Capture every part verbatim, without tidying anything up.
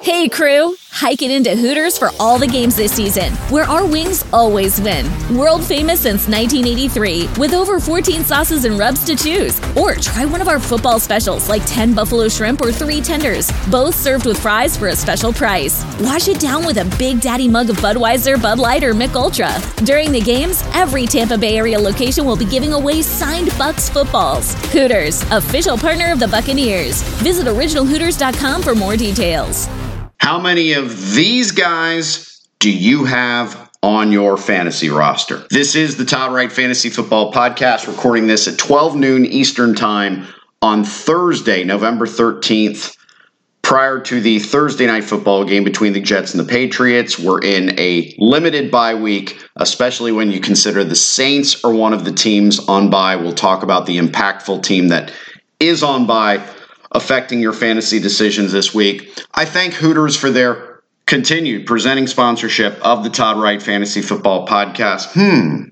Hey crew, hike it into Hooters for all the games this season, where our wings always win. World famous since nineteen eighty-three, with over fourteen sauces and rubs to choose. Or try one of our football specials like ten buffalo shrimp or three tenders, both served with fries for a special price. Wash it down with a Big Daddy mug of Budweiser, Bud Light, or Mick Ultra. During the games, every Tampa Bay area location will be giving away signed Bucks footballs. Hooters, official partner of the Buccaneers. Visit original hooters dot com for more details. How many of these guys do you have on your fantasy roster? This is the Todd Wright Fantasy Football Podcast, recording this at twelve noon Eastern Time on Thursday, November thirteenth, prior to the Thursday night football game between the Jets and the Patriots. We're in a limited bye week, especially when you consider the Saints are one of the teams on bye. We'll talk about the impactful team that is on bye, affecting your fantasy decisions this week. I thank Hooters for their continued presenting sponsorship of the Todd Wright Fantasy Football Podcast. Hmm.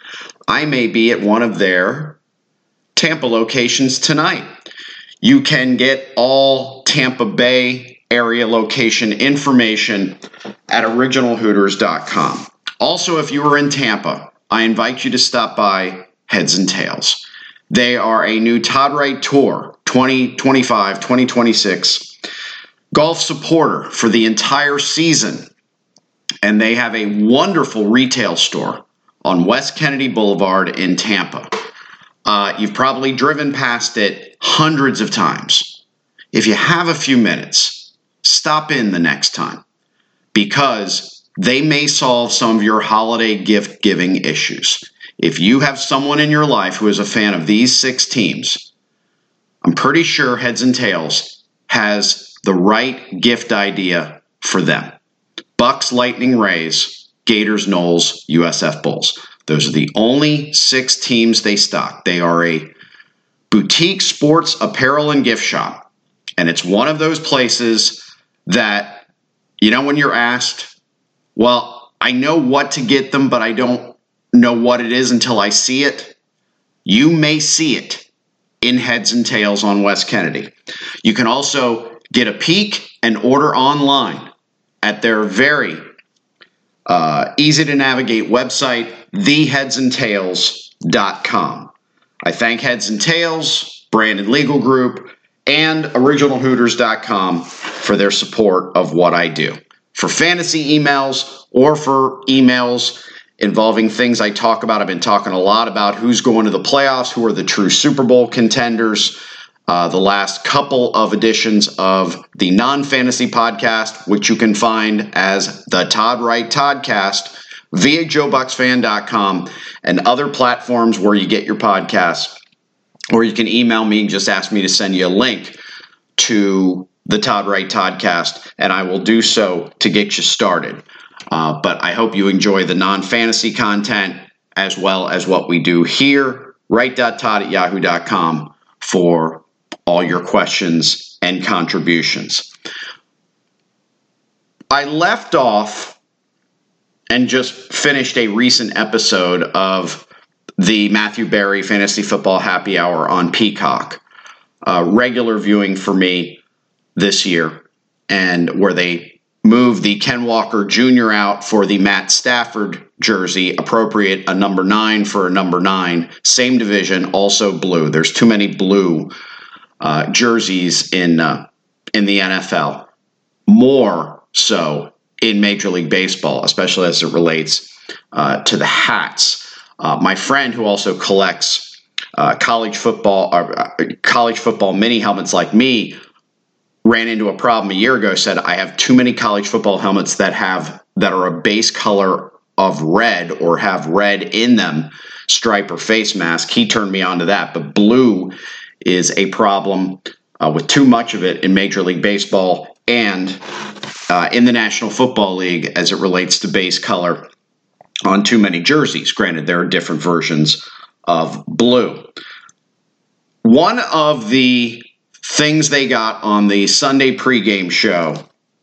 I may be at one of their Tampa locations tonight. You can get all Tampa Bay area location information at original hooters dot com. Also, if you are in Tampa, I invite you to stop by Heads and Tails. They are a new Todd Wright Tour twenty twenty-five twenty twenty-six golf supporter for the entire season. And they have a wonderful retail store on West Kennedy Boulevard in Tampa. Uh, you've probably driven past it hundreds of times. If you have a few minutes, stop in the next time, because they may solve some of your holiday gift giving issues. If you have someone in your life who is a fan of these six teams, I'm pretty sure Heads and Tails has the right gift idea for them. Bucks, Lightning, Rays, Gators, Knowles, U S F Bulls. Those are the only six teams they stock. They are a boutique sports apparel and gift shop. And it's one of those places that, you know, when you're asked, well, I know what to get them, but I don't know what it is until I see it. You may see it in Heads and Tails on West Kennedy. You can also get a peek and order online at their very uh, easy to navigate website, the heads and tails dot com. I thank Heads and Tails, Brandon Legal Group, and original hooters dot com for their support of what I do. For fantasy emails or for emails involving things I talk about, I've been talking a lot about who's going to the playoffs, who are the true Super Bowl contenders. Uh, the last couple of editions of the non-fantasy podcast, which you can find as the Todd Wright Toddcast via joe bucks fan dot com and other platforms where you get your podcasts. Or you can email me and just ask me to send you a link to the Todd Wright Toddcast, and I will do so to get you started. Uh, but I hope you enjoy the non-fantasy content as well as what we do here. wright dot todd at yahoo dot com for all your questions and contributions. I left off and just finished a recent episode of the Matthew Berry Fantasy Football Happy Hour on Peacock. Uh, regular viewing for me this year, and where they moved the Ken Walker Junior out for the Matt Stafford jersey, appropriate a number nine for a number nine, same division, also blue. There's too many blue uh, jerseys in uh, in the N F L, more so in Major League Baseball, especially as it relates uh, to the hats. Uh, my friend who also collects uh, college football, uh, college football mini helmets like me, ran into a problem a year ago, said, I have too many college football helmets that have that are a base color of red or have red in them, stripe or face mask. He turned me on to that. But blue is a problem uh, with too much of it in Major League Baseball and uh, in the National Football League as it relates to base color on too many jerseys. Granted, there are different versions of blue. One of the things they got on the Sunday pregame show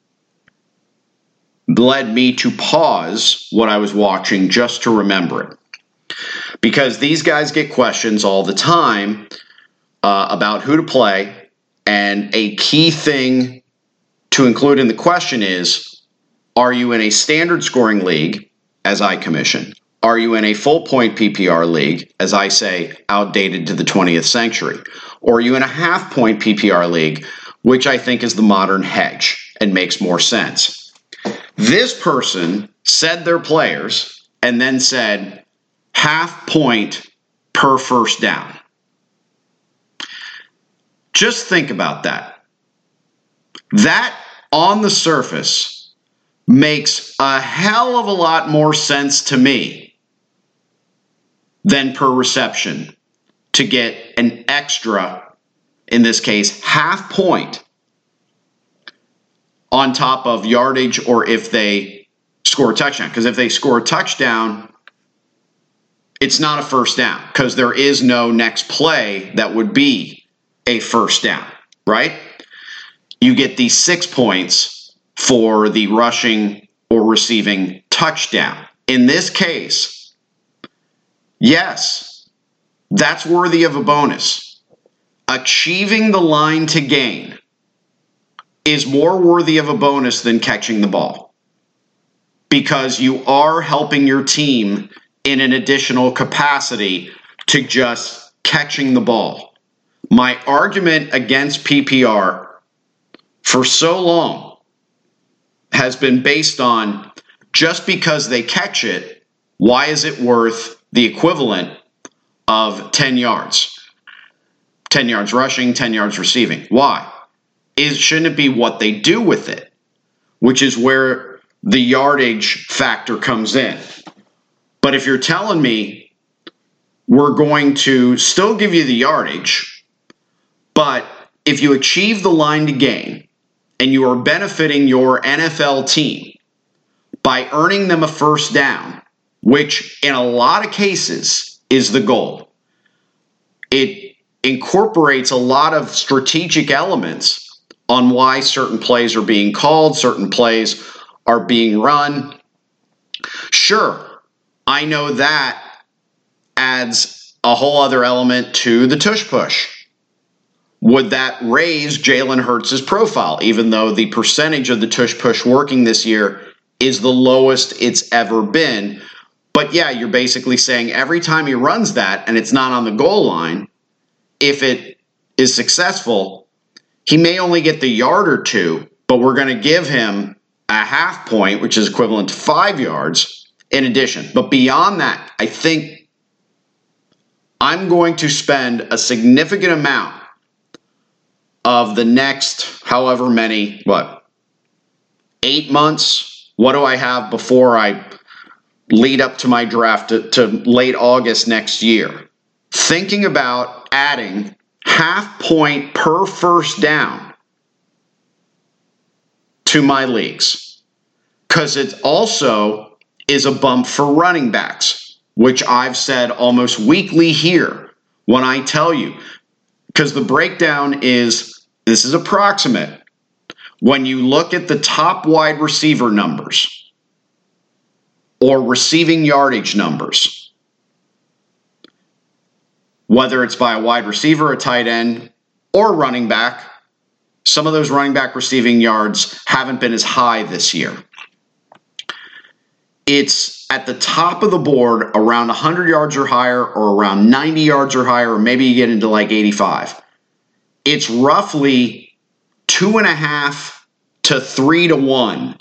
led me to pause what I was watching just to remember it. Because these guys get questions all the time uh, about who to play, and a key thing to include in the question is, are you in a standard scoring league, as I commission? Are you in a full point P P R league, as I say, outdated to the twentieth century? Or are you in a half point P P R league, which I think is the modern hedge and makes more sense? This person said their players and then said half point per first down. Just think about that. That, on the surface, makes a hell of a lot more sense to me than per reception to get an extra, in this case, half point on top of yardage or if they score a touchdown. Because if they score a touchdown, it's not a first down because there is no next play that would be a first down, right? You get these six points for the rushing or receiving touchdown. In this case, yes, that's worthy of a bonus. Achieving the line to gain is more worthy of a bonus than catching the ball because you are helping your team in an additional capacity to just catching the ball. My argument against P P R for so long has been based on just because they catch it, why is it worth the equivalent of ten yards? ten yards rushing, ten yards receiving. Why? Is, shouldn't it be what they do with it? Which is where the yardage factor comes in. But if you're telling me we're going to still give you the yardage, but if you achieve the line to gain and you are benefiting your N F L team by earning them a first down, which in a lot of cases is the goal, it incorporates a lot of strategic elements on why certain plays are being called, certain plays are being run. Sure, I know that adds a whole other element to the tush push. Would that raise Jalen Hurts' profile, even though the percentage of the tush push working this year is the lowest it's ever been? But yeah, you're basically saying every time he runs that and it's not on the goal line, if it is successful, he may only get the yard or two, but we're going to give him a half point, which is equivalent to five yards in addition. But beyond that, I think I'm going to spend a significant amount of the next however many, what, eight months? What do I have before I lead up to my draft to, to late August next year? Thinking about adding half point per first down to my leagues, because it also is a bump for running backs, which I've said almost weekly here when I tell you, because the breakdown is, this is approximate. When you look at the top wide receiver numbers or receiving yardage numbers, whether it's by a wide receiver, a tight end, or running back, some of those running back receiving yards haven't been as high this year. It's at the top of the board around one hundred yards or higher, or around ninety yards or higher, or maybe you get into like eighty-five. It's roughly two and a half to three to one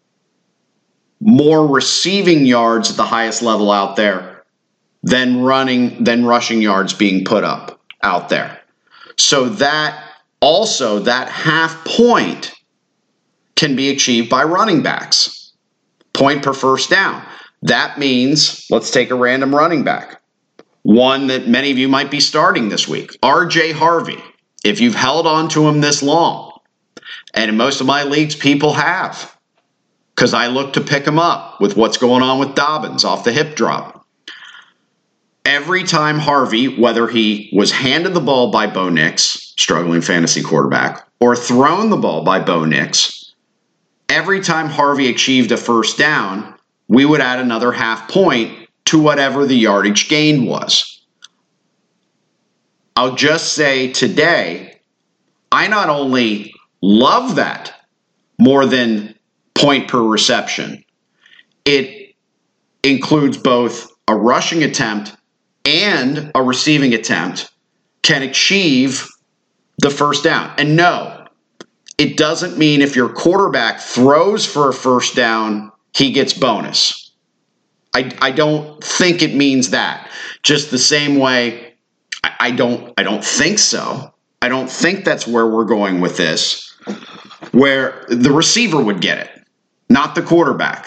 more receiving yards at the highest level out there than running, than rushing yards being put up out there. So that also, that half point can be achieved by running backs. Point per first down. That means, let's take a random running back. One that many of you might be starting this week. R J Harvey. If you've held on to him this long, and in most of my leagues, people have, because I look to pick him up with what's going on with Dobbins off the hip drop. Every time Harvey, whether he was handed the ball by Bo Nix, struggling fantasy quarterback, or thrown the ball by Bo Nix, every time Harvey achieved a first down, we would add another half point to whatever the yardage gained was. I'll just say today, I not only love that more than point per reception. It includes both a rushing attempt and a receiving attempt can achieve the first down. And no, it doesn't mean if your quarterback throws for a first down, he gets bonus. I, I don't think it means that. Just the same way, I, I don't I don't think so. I don't think that's where we're going with this, where the receiver would get it, not the quarterback.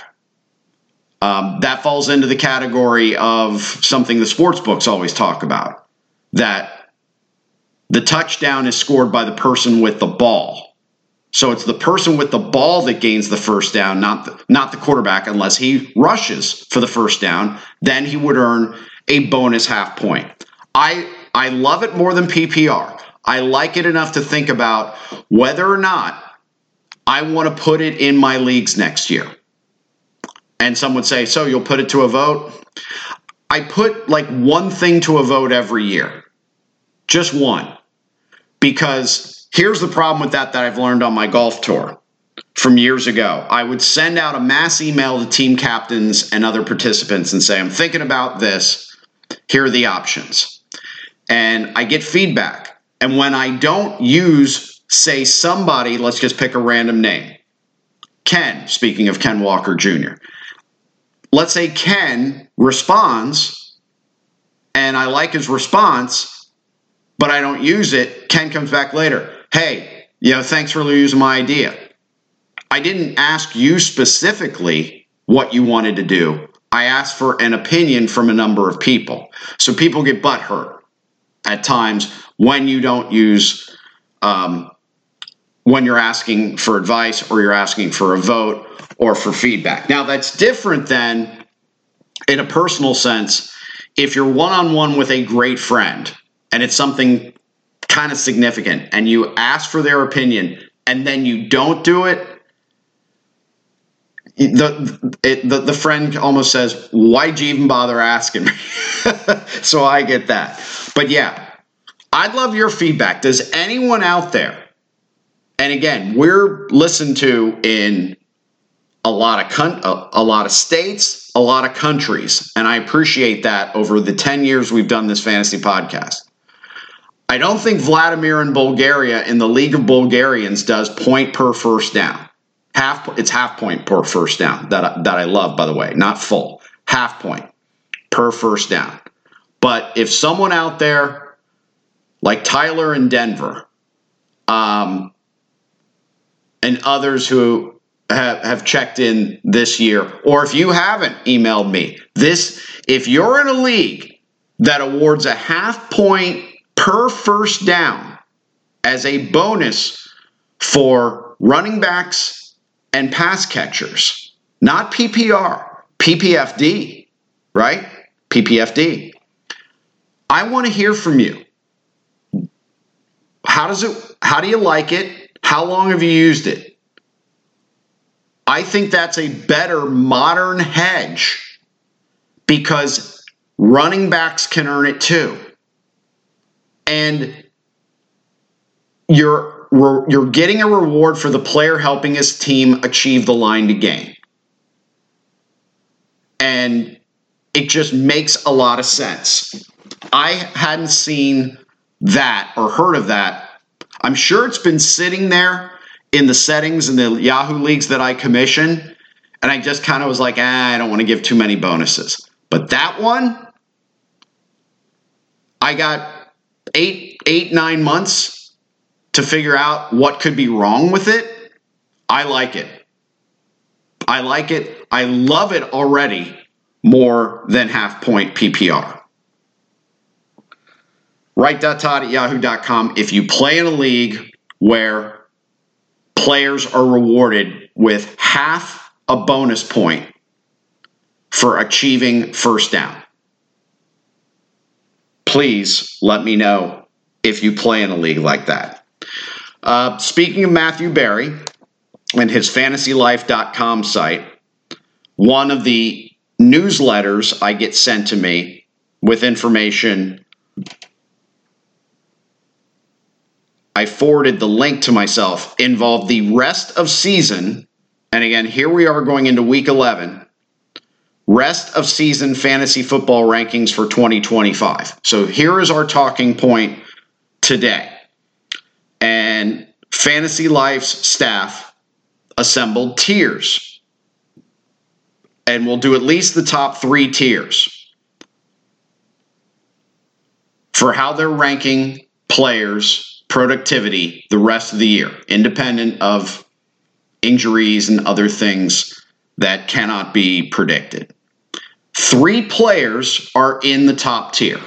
Um, that falls into the category of something the sports books always talk about, that the touchdown is scored by the person with the ball. So it's the person with the ball that gains the first down, not the, not the quarterback, unless he rushes for the first down. Then he would earn a bonus half point. I I love it more than P P R. I like it enough to think about whether or not I want to put it in my leagues next year. And some would say, so you'll put it to a vote? I put like one thing to a vote every year. Just one. Because here's the problem with that that I've learned on my golf tour from years ago. I would send out a mass email to team captains and other participants and say, I'm thinking about this. Here are the options. And I get feedback. And when I don't use, say, somebody, let's just pick a random name. Ken, speaking of Ken Walker Junior Let's say Ken responds, and I like his response, but I don't use it. Ken comes back later. Hey, you know, thanks for using my idea. I didn't ask you specifically what you wanted to do. I asked for an opinion from a number of people. So people get butthurt at times when you don't use, um, when you're asking for advice or you're asking for a vote or for feedback. Now, that's different than, in a personal sense, if you're one-on-one with a great friend and it's something kind of significant and you ask for their opinion and then you don't do it, the it, the, the friend almost says, why'd you even bother asking me? So I get that. But yeah, I'd love your feedback. Does anyone out there, and again, we're listened to in a lot of con- a, a lot of states, a lot of countries, and I appreciate that over the ten years we've done this fantasy podcast. I don't think Vladimir in Bulgaria in the League of Bulgarians does point per first down. Half it's half point per first down that that I love, by the way, not full. Half point per first down. But if someone out there like Tyler in Denver, um, and others who have, have checked in this year, or if you haven't emailed me, this, if you're in a league that awards a half point per first down as a bonus for running backs and pass catchers, not P P R, P P F D, right? P P F D. I want to hear from you. How does it, how do you like it? How long have you used it? I think that's a better modern hedge because running backs can earn it too. And you're, you're getting a reward for the player helping his team achieve the line to gain. And it just makes a lot of sense. I hadn't seen that or heard of that. I'm sure it's been sitting there in the settings in the Yahoo leagues that I commission, and I just kind of was like, ah, I don't want to give too many bonuses. But that one, I got eight, eight, nine months to figure out what could be wrong with it. I like it. I like it. I love it already more than half point P P R. Write.Todd at yahoo dot com. If you play in a league where players are rewarded with half a bonus point for achieving first down, please let me know if you play in a league like that. Uh, speaking of Matthew Berry and his fantasy life dot com site, one of the newsletters I get sent to me with information I forwarded the link to myself, involved the rest of season. And again, here we are going into week eleven. Rest of season fantasy football rankings for twenty twenty-five. So here is our talking point today. And Fantasy Life's staff assembled tiers. And we'll do at least the top three tiers for how they're ranking players' productivity the rest of the year, independent of injuries and other things that cannot be predicted. Three players are in the top tier.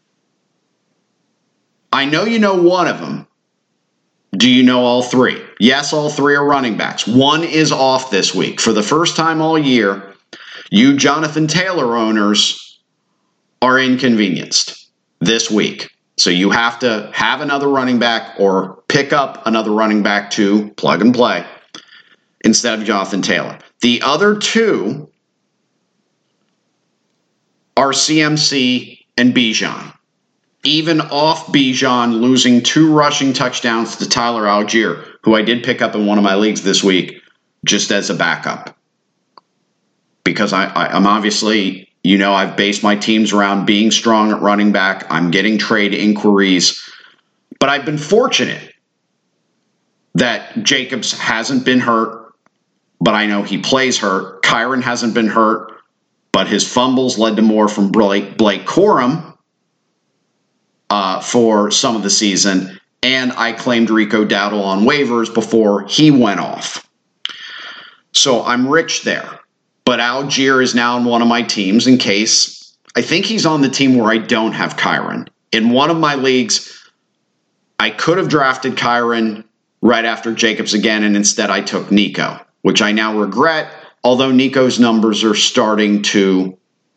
I know you know one of them. Do you know all three? Yes, all three are running backs. One is off this week. For the first time all year, you Jonathan Taylor owners are inconvenienced this week. So you have to have another running back or pick up another running back to plug and play instead of Jonathan Taylor. The other two are C M C and Bijan. Even off Bijan losing two rushing touchdowns to Tyler Algier, who I did pick up in one of my leagues this week, just as a backup. Because I, I, I'm obviously, you know, I've based my teams around being strong at running back. I'm getting trade inquiries. But I've been fortunate that Jacobs hasn't been hurt, but I know he plays hurt. Kyron hasn't been hurt, but his fumbles led to more from Blake, Blake Corum uh, for some of the season. And I claimed Rico Dowdle on waivers before he went off. So I'm rich there. But Algier is now in one of my teams in case. I think he's on the team where I don't have Kyron. In one of my leagues, I could have drafted Kyron right after Jacobs again, and instead I took Nico, which I now regret, although Nico's numbers are starting to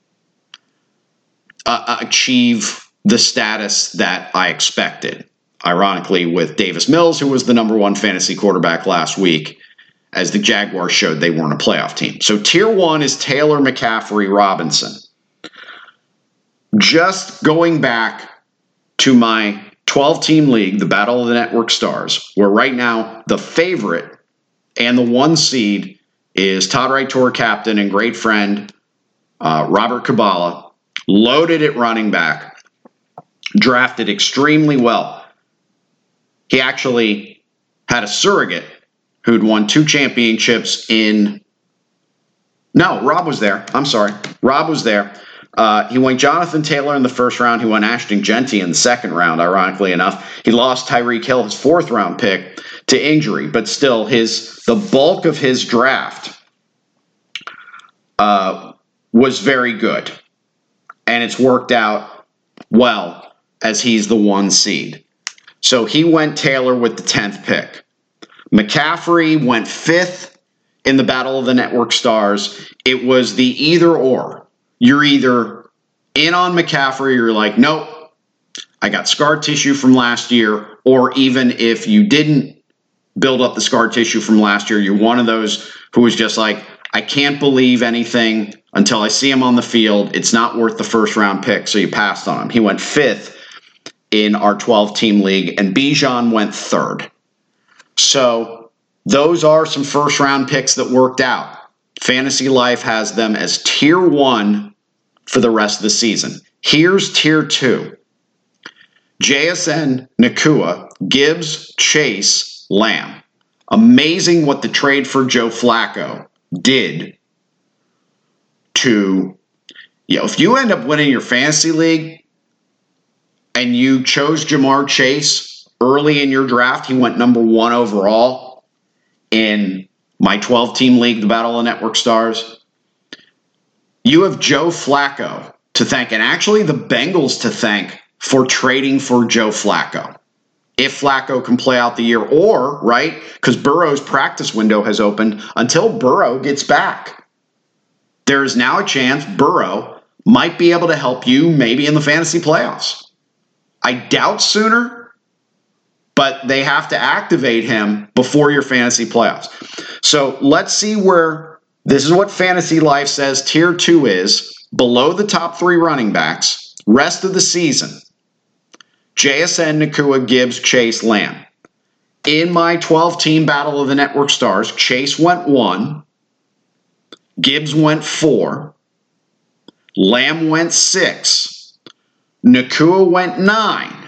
uh, achieve the status that I expected. Ironically, with Davis Mills, who was the number one fantasy quarterback last week, as the Jaguars showed they weren't a playoff team. So tier one is Taylor, McCaffrey, Robinson. Just going back to my twelve-team league, the Battle of the Network Stars, where right now the favorite and the one seed is Todd Wright Tour captain and great friend uh, Robert Kabbalah, loaded at running back, drafted extremely well. He actually had a surrogate who'd won two championships in... No, Rob was there. I'm sorry. Rob was there. Uh, he went Jonathan Taylor in the first round. He went Ashton Genty in the second round, ironically enough. He lost Tyreek Hill, his fourth round pick, to injury. But still, his the bulk of his draft uh, was very good. And it's worked out well as he's the one seed. So he went Taylor with the tenth pick. McCaffrey went fifth in the Battle of the Network Stars. It was the either or. You're either in on McCaffrey or you're like, nope, I got scar tissue from last year. Or even if you didn't build up the scar tissue from last year, you're one of those who was just like, I can't believe anything until I see him on the field. It's not worth the first round pick, so you passed on him. He went fifth in our twelve-team league, and Bijan went third. So those are some first-round picks that worked out. Fantasy Life has them as tier one for the rest of the season. Here's tier two. J S N, Nacua, Gibbs, Chase, Lamb. Amazing what the trade for Joe Flacco did to, you know, if you end up winning your fantasy league and you chose Jamar Chase early in your draft, he went number one overall in my twelve-team league, the Battle of Network Stars. You have Joe Flacco to thank, and actually the Bengals to thank for trading for Joe Flacco. If Flacco can play out the year, or, right, because Burrow's practice window has opened, until Burrow gets back. There is now a chance Burrow might be able to help you maybe in the fantasy playoffs. I doubt sooner, but they have to activate him before your fantasy playoffs. So let's see where, this is what Fantasy Life says tier two is, below the top three running backs, rest of the season. J S N, Nacua, Gibbs, Chase, Lamb. In my twelve-team Battle of the Network Stars, Chase went one, Gibbs went four, Lamb went six, Nacua went nine,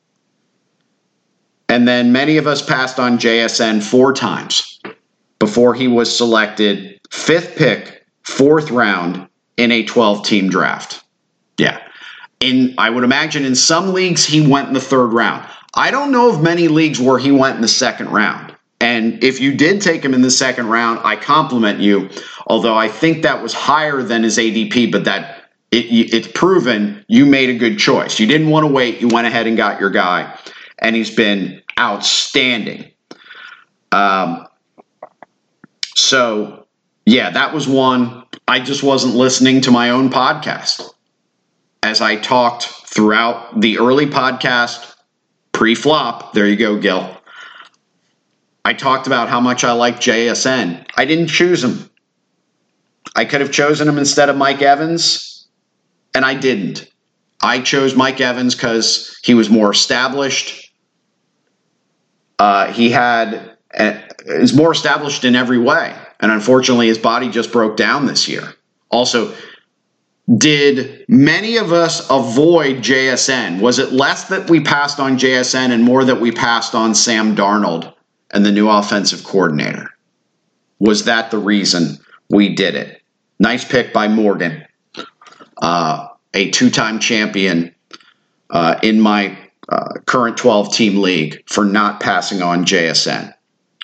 and then many of us passed on J S N four times before he was selected fifth pick, fourth round in a twelve-team draft. Yeah. In I would imagine in some leagues he went in the third round. I don't know of many leagues where he went in the second round. And if you did take him in the second round, I compliment you, although I think that was higher than his A D P, but that it, it's proven you made a good choice. You didn't want to wait. You went ahead and got your guy, and he's been outstanding. Um, so, yeah, that was one. I just wasn't listening to my own podcast. As I talked throughout the early podcast, pre-flop, there you go, Gil. I talked about how much I like J S N. I didn't choose him. I could have chosen him instead of Mike Evans, and I didn't. I chose Mike Evans because he was more established. Uh, he had uh, is more established in every way, and unfortunately, his body just broke down this year. Also, did many of us avoid J S N? Was it less that we passed on J S N and more that we passed on Sam Darnold and the new offensive coordinator? Was that the reason we did it? Nice pick by Morgan, uh, a two-time champion uh, in my uh, current twelve-team league for not passing on J S N.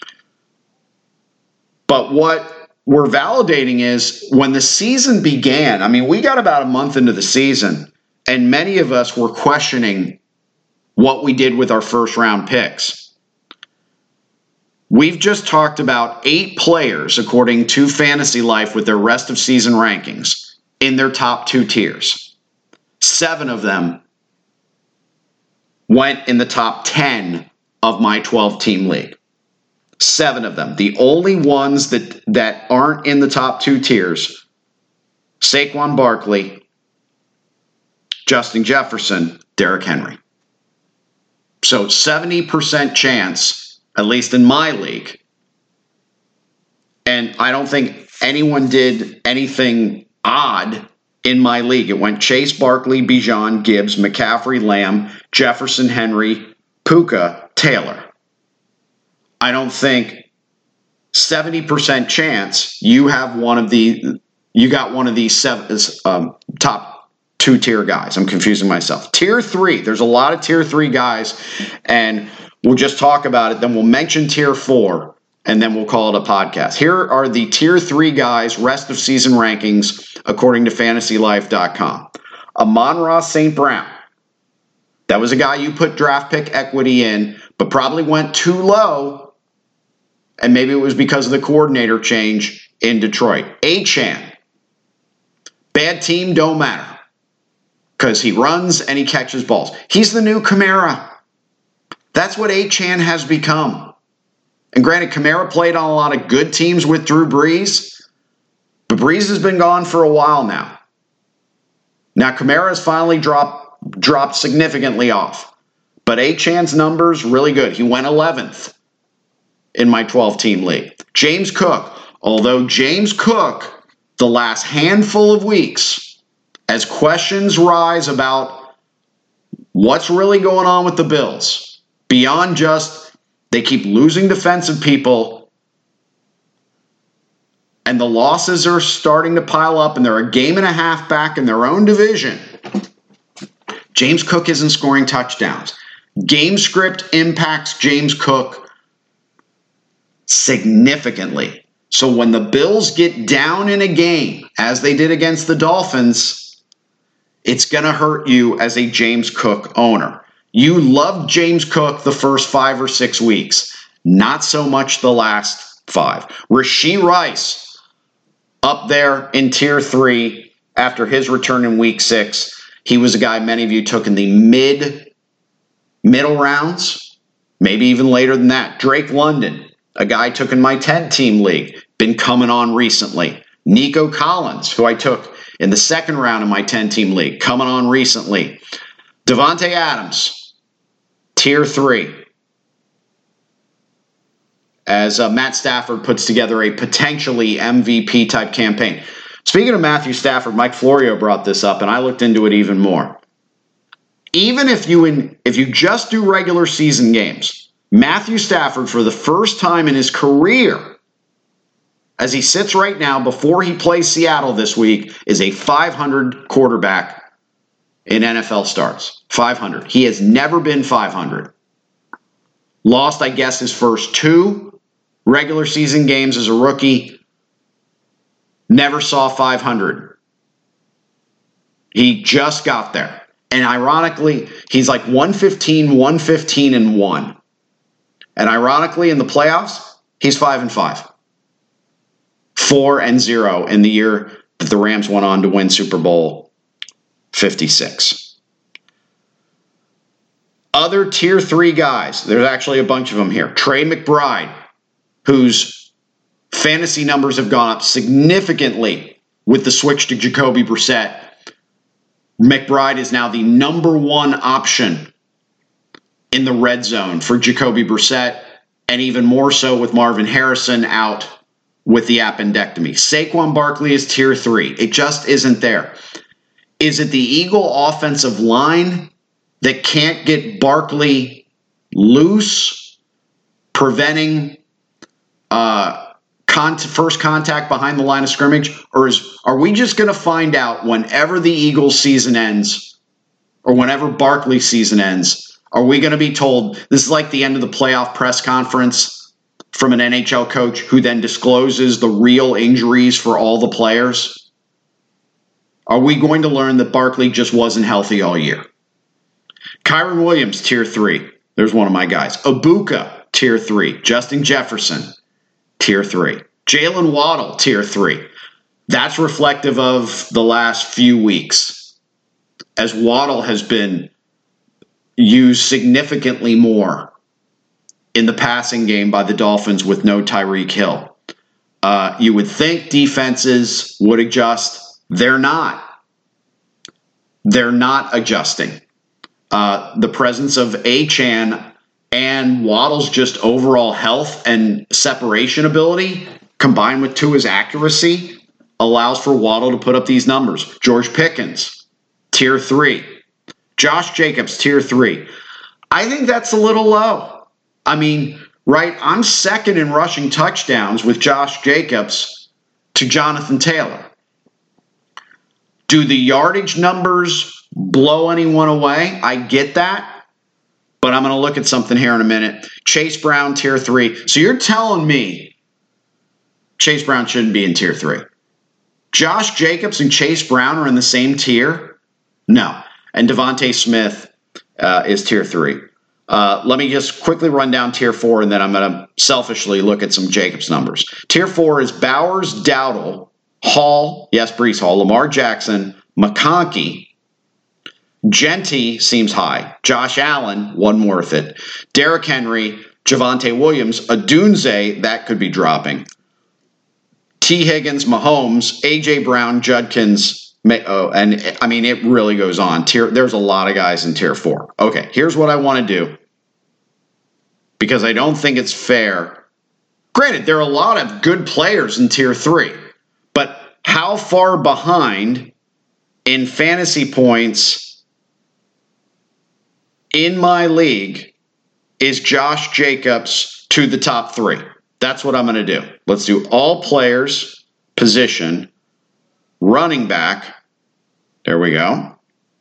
But what we're validating is when the season began, I mean, we got about a month into the season, and many of us were questioning what we did with our first round picks. We've just talked about eight players, according to Fantasy Life, with their rest of season rankings in their top two tiers. Seven of them went in the top ten of my twelve-team league. Seven of them. The only ones that, that aren't in the top two tiers, Saquon Barkley, Justin Jefferson, Derrick Henry. So seventy percent chance, at least in my league. And I don't think anyone did anything odd in my league. It went Chase, Barkley, Bijan, Gibbs, McCaffrey, Lamb, Jefferson, Henry, Puka, Taylor. I don't think seventy percent chance you have one of the, you got one of these seven, um, top two tier guys. I'm confusing myself. Tier three, there's a lot of tier three guys, and we'll just talk about it. Then we'll mention tier four, and then we'll call it a podcast. Here are the tier three guys, rest of season rankings, according to fantasy life dot com. Amon-Ra Saint Brown. That was a guy you put draft pick equity in, but probably went too low. And maybe it was because of the coordinator change in Detroit. Achane. Bad team, don't matter. Because he runs and he catches balls. He's the new Kamara. That's what Achane has become. And granted, Kamara played on a lot of good teams with Drew Brees. But Brees has been gone for a while now. Now Kamara has finally dropped, dropped significantly off. But Achane's numbers, really good. He went eleventh. In my twelve-team league. James Cook. Although James Cook, the last handful of weeks, as questions rise about what's really going on with the Bills, beyond just they keep losing defensive people and the losses are starting to pile up and they're a game and a half back in their own division, James Cook isn't scoring touchdowns. Game script impacts James Cook significantly. So when the Bills get down in a game, as they did against the Dolphins, it's going to hurt you as a James Cook owner. You loved James Cook the first five or six weeks. Not so much the last five. Rashee Rice, up there in tier three after his return in week six. He was a guy many of you took in the mid, middle rounds, maybe even later than that. Drake London, a guy I took in my ten-team league, been coming on recently. Nico Collins, who I took in the second round of my ten-team league, coming on recently. Devontae Adams, tier three. as uh, Matt Stafford puts together a potentially M V P-type campaign. Speaking of Matthew Stafford, Mike Florio brought this up, and I looked into it even more. Even if you in, if you just do regular season games, Matthew Stafford, for the first time in his career, as he sits right now before he plays Seattle this week, is a five hundred quarterback in N F L starts. five hundred. He has never been five hundred. Lost, I guess, his first two regular season games as a rookie. Never saw five hundred. He just got there. And ironically, he's like one fifteen, one fifteen, and one. And ironically, in the playoffs, he's five and five. four and zero in the year that the Rams went on to win Super Bowl fifty-six. Other tier three guys, there's actually a bunch of them here. Trey McBride, whose fantasy numbers have gone up significantly with the switch to Jacoby Brissett. McBride is now the number one option in the red zone for Jacoby Brissett, and even more so with Marvin Harrison out with the appendectomy. Saquon Barkley is tier three. It just isn't there. Is it the Eagle offensive line that can't get Barkley loose, preventing uh, con- first contact behind the line of scrimmage? Or is, are we just going to find out whenever the Eagles season ends, or whenever Barkley's season ends, are we going to be told this is like the end of the playoff press conference from an N H L coach who then discloses the real injuries for all the players? Are we going to learn that Barkley just wasn't healthy all year? Kyron Williams, tier three. There's one of my guys. Ibuka, tier three. Justin Jefferson, tier three. Jalen Waddle, tier three. That's reflective of the last few weeks, as Waddle has been used significantly more in the passing game by the Dolphins with no Tyreek Hill. Uh, you would think defenses would adjust. They're not. They're not adjusting. Uh, the presence of Achane and Waddle's just overall health and separation ability, combined with Tua's accuracy, allows for Waddle to put up these numbers. George Pickens, tier three. Josh Jacobs, tier three. I think that's a little low. I mean, right, I'm second in rushing touchdowns with Josh Jacobs to Jonathan Taylor. Do the yardage numbers blow anyone away? I get that, but I'm going to look at something here in a minute. Chase Brown, tier three. So you're telling me Chase Brown shouldn't be in tier three? Josh Jacobs and Chase Brown are in the same tier? No. And Devontae Smith uh, is tier three. Uh, let me just quickly run down tier four, and then I'm going to selfishly look at some Jacobs numbers. Tier four is Bowers, Dowdle, Hall, yes, Breece Hall, Lamar Jackson, McConkey. Genty seems high. Josh Allen, wasn't worth it. Derrick Henry, Javonte Williams, Adunze, that could be dropping. T. Higgins, Mahomes, A J. Brown, Judkins, oh, and I mean, it really goes on. Tier, there's a lot of guys in tier four. Okay, here's what I want to do, because I don't think it's fair. Granted, there are a lot of good players in tier three, but how far behind in fantasy points in my league is Josh Jacobs to the top three? That's what I'm going to do. Let's do all players, position, running back. There we go.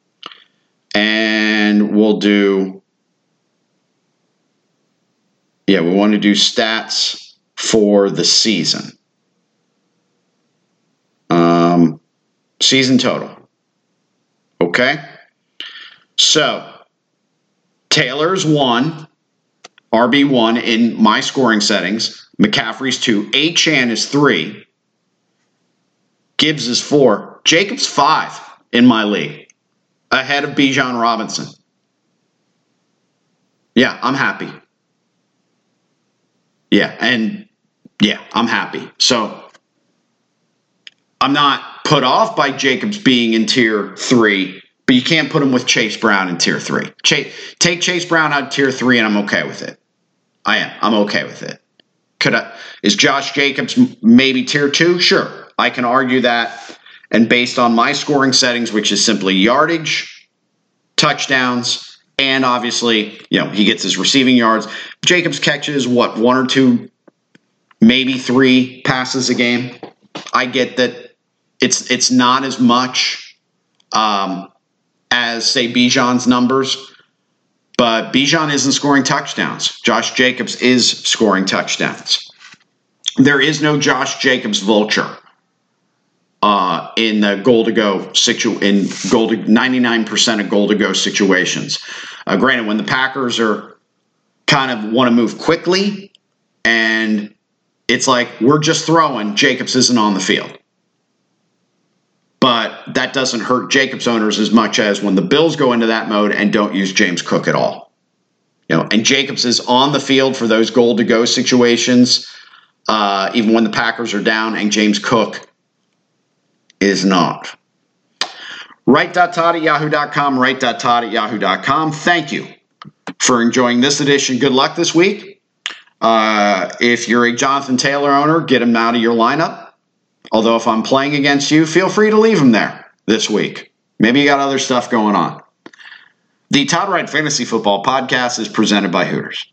And we'll do, yeah, we want to do stats for the season. Um, season total. Okay. So, Taylor's one, R B one in my scoring settings. McCaffrey's two. Achane is three. Gibbs is four. Jacobs five in my league, ahead of Bijan Robinson. Yeah, I'm happy. Yeah, and yeah, I'm happy. So I'm not put off by Jacobs being in tier three, but you can't put him with Chase Brown in tier three. Chase, take Chase Brown out of tier three, and I'm okay with it. I am. I'm okay with it. Could I, is Josh Jacobs maybe tier two? Sure, I can argue that. And based on my scoring settings, which is simply yardage, touchdowns, and obviously, you know, he gets his receiving yards. Jacobs catches, what, one or two, maybe three passes a game. I get that it's it's not as much um, as, say, Bijan's numbers, but Bijan isn't scoring touchdowns. Josh Jacobs is scoring touchdowns. There is no Josh Jacobs vulture uh, in the goal to go situ in goal to ninety-nine percent of goal to go situations. Uh, granted, when the Packers are kind of want to move quickly, and it's like we're just throwing, Jacobs isn't on the field. But that doesn't hurt Jacobs owners as much as when the Bills go into that mode and don't use James Cook at all. You know, and Jacobs is on the field for those goal-to-go situations, uh, even when the Packers are down, and James Cook is not. Write dot todd at yahoo dot com, write dot todd at yahoo dot com. Thank you for enjoying this edition. Good luck this week. Uh, if you're a Jonathan Taylor owner, get him out of your lineup. Although if I'm playing against you, feel free to leave him there this week. Maybe you got other stuff going on. The Todd Wright Fantasy Football Podcast is presented by Hooters.